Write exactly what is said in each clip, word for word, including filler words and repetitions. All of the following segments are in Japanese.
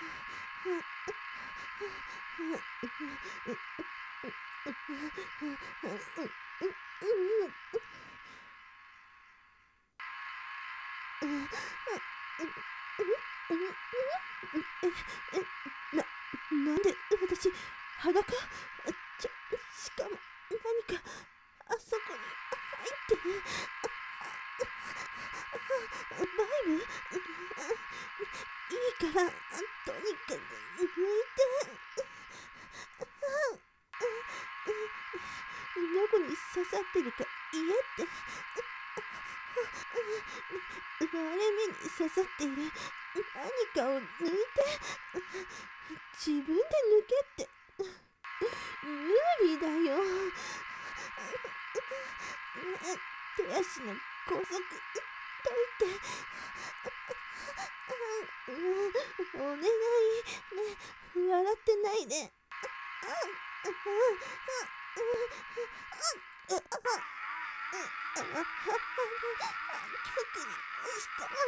な、なんで私、裸？ちょ、しかも何かあそこに入ってる。バイブ？いいから、とにかく抜いて。どこに刺さってるか言えって。割れ目に刺さっている何かを抜いて。自分で抜けって。無理だよ。手足の拘束解いて。お願いね、笑ってないで。客にしかない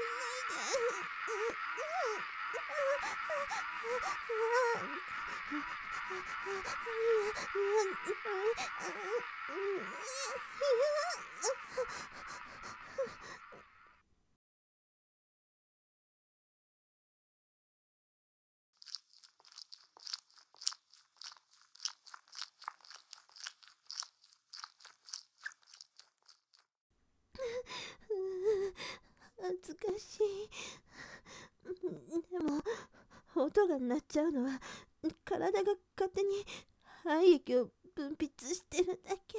恥ずかしい。でも音が鳴っちゃうのは体が勝手に廃液を分泌してるだけ。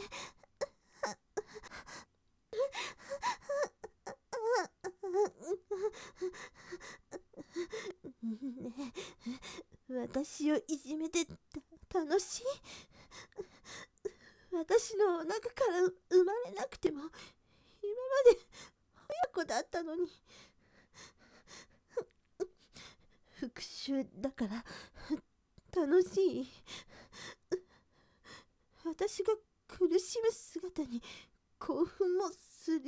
ねえ、私をいじめてた楽しい？私のお腹から生まれなくても今まで親子だったのに。復讐だから楽しい？私が苦しむ姿に興奮もする？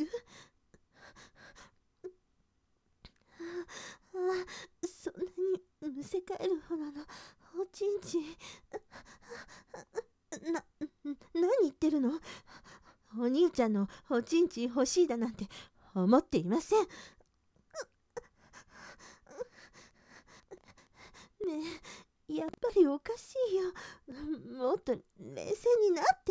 ああ、そんなにむせ返るほどのおちんちん。な、何言ってるの？お兄ちゃんのおちんちん欲しいだなんて思っていません。ねえ、やっぱりおかしいよ。もっと冷静になって。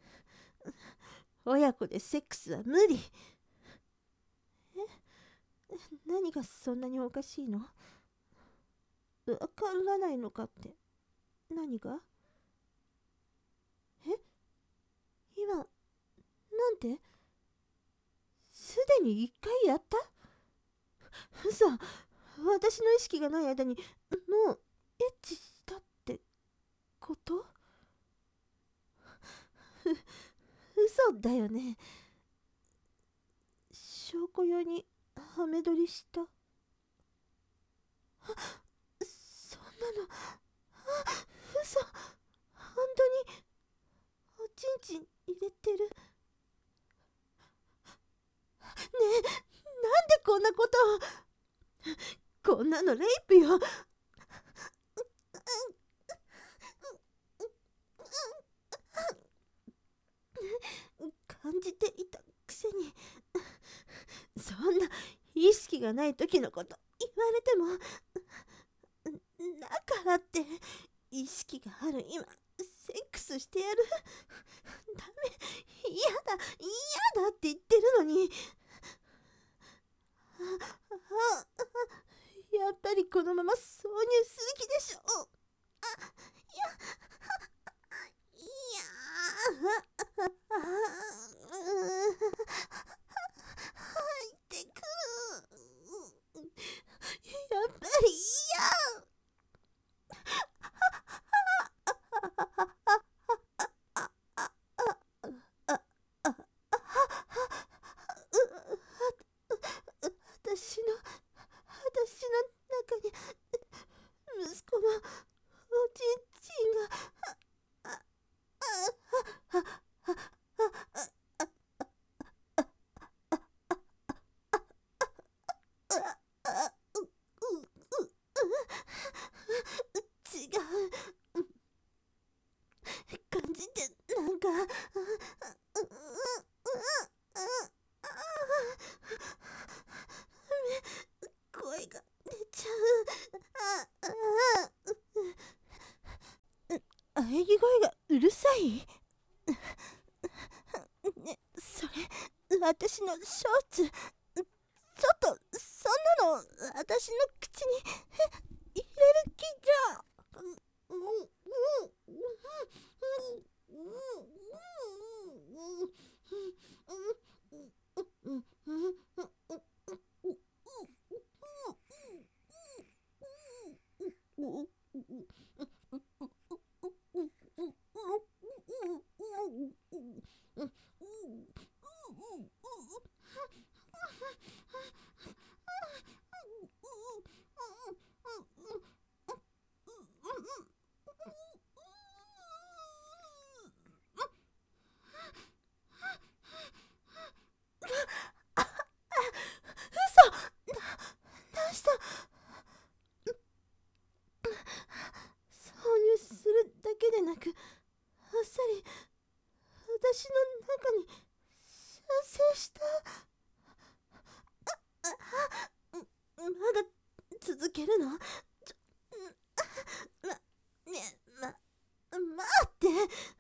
親子でセックスは無理。え？何がそんなにおかしいの？わからないのかって。何が？え？今、なんて？すでに一回やった？嘘。私の意識がない間にもうエッチしたってこと？ふ、嘘だよね。証拠用にハメ撮りした？そんなの、あ、嘘。本当におちんちん入れてる？ねえ、なんでこんなことを。こんなのレイプよ。感じていたくせに。そんな意識がない時のこと言われても。だからって意識がある今セックスしてやる？ダメ、嫌だ嫌だって言ってるのに。ああ、やっぱりこのまま挿入する気でしょ。あ、いや、いや、入ってくる。やっぱり嫌。私の私の中に息子のおちんちんが。あああああいね、それ私のショーツ、ちょっとそんなの私の口に入れる気じゃ。でなく、あっさり私の中に射精した。まだ続けるの？ちょま、ね、ま、待って。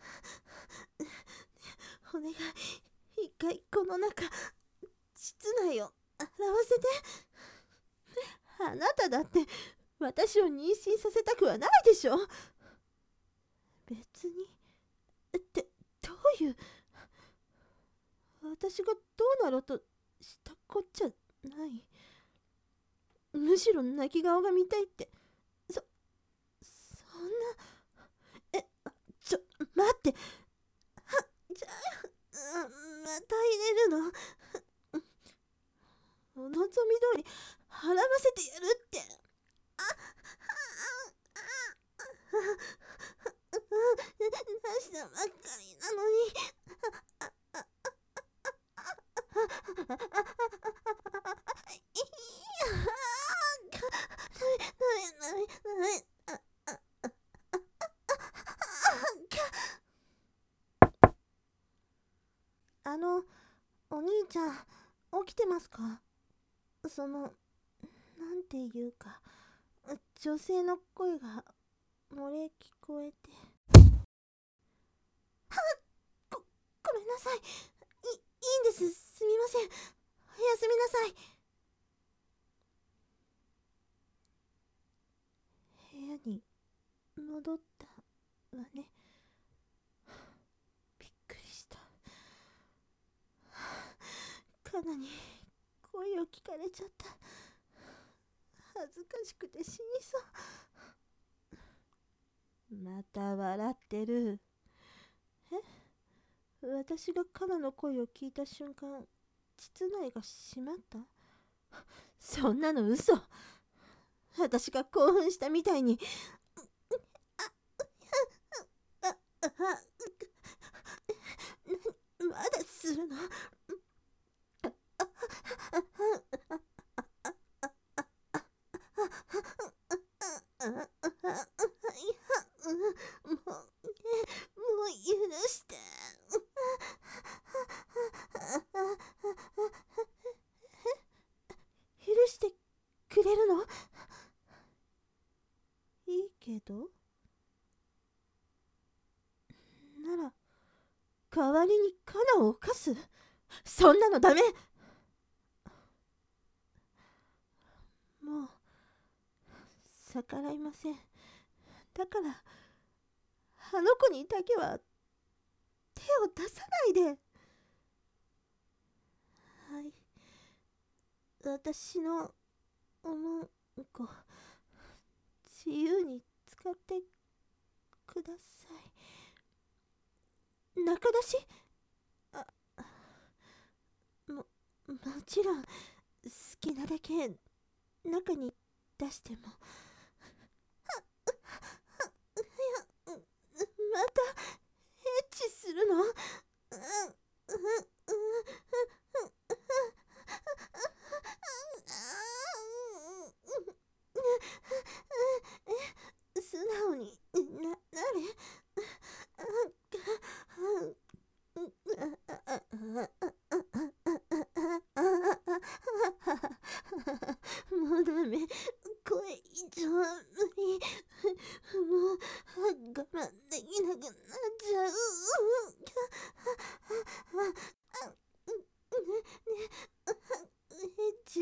お願い、一回この中、室内を洗わせて。あなただって私を妊娠させたくはないでしょ。別にってどういう、私がどうなろうとしたこっちゃない。むしろ泣き顔が見たいって。そそんな、えちょ待って、はじゃあまた入れるの？お望み通り払わせてやるって。あ出したばっかりなのに。あの、お兄ちゃん、起きてますか？その、なんていうか、女性の声が漏れ聞こえて。はっ、ご、ごめんなさい。い、いいんです。すみません。おやすみなさい。部屋に戻ったわね。びっくりした。カナに声を聞かれちゃった。恥ずかしくて死にそう。また笑ってる。え？私がカナの声を聞いた瞬間、膣内が閉まった？そんなの嘘。私が興奮したみたいに。あ、あ、あ、まだするの？くれるの？いいけど。なら代わりにカナを犯す？そんなのダメ。もう逆らいません。だからあの子にだけは手を出さないで。はい、私のおもんこ自由に使ってください。中出し？あ、も、もちろん好きなだけ中に出しても。またエッチするの？素直にな、なれ。もうダメ。これ以上無理。もう我慢できなくなっちゃう。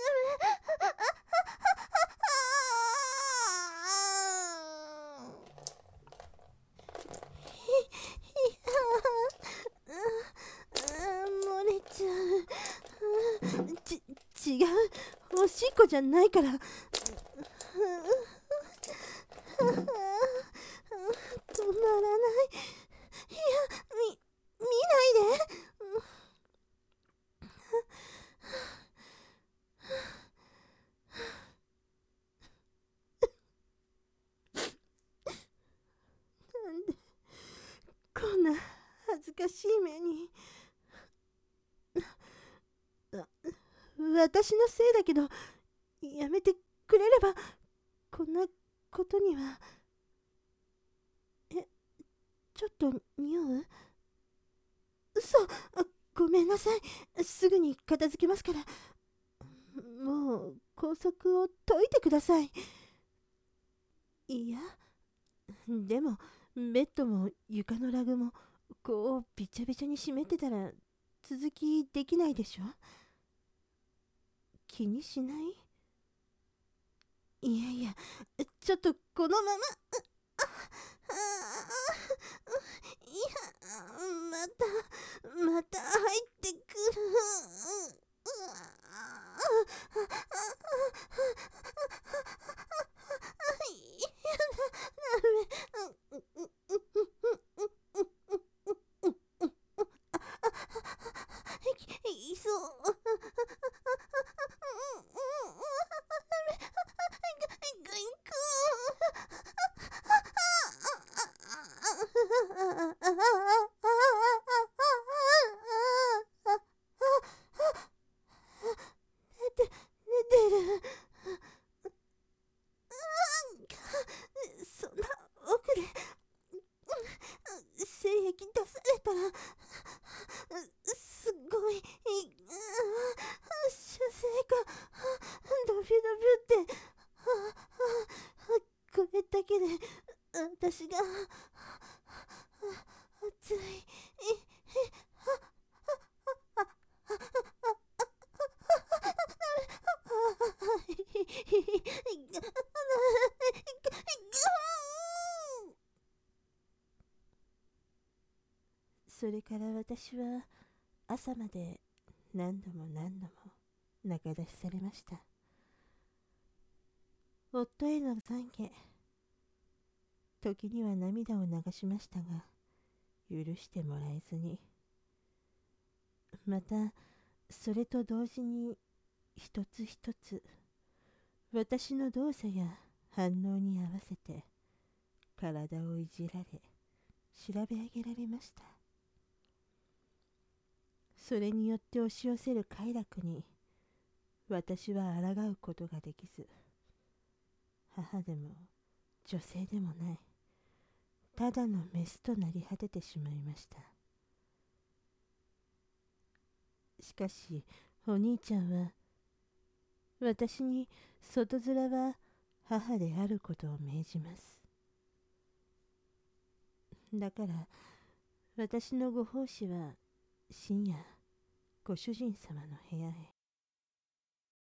漏れちゃう。ち、違う。おしっこじゃないから。止まらない。いや、み、見ないで。なんでこんな恥ずかしい目に。私のせいだけど、やめてくれれば、こんなことには。え、ちょっと匂う？嘘。ごめんなさい。すぐに片付けますから。もう拘束を解いてください。いや、でもベッドも床のラグもこうびちゃびちゃに湿ってたら続きできないでしょ。気にしない？いやいや、ちょっとこのまま。ああいや、またまた入ってくる。いそう。出てる。そんな奥で精液出されたらすごい射精がドビュドビュってこれだけで私が熱い。それから私は朝まで何度も何度も中出しされました。夫への懺悔、 時には涙を流しましたが、許してもらえずに、またそれと同時に一つ一つ私の動作や反応に合わせて体をいじられ調べ上げられました。それによって押し寄せる快楽に私は抗うことができず、母でも女性でもない、ただのメスとなり果ててしまいました。しかしお兄ちゃんは私に外面は母であることを命じます。だから私のご奉仕は深夜ご主人様の部屋へ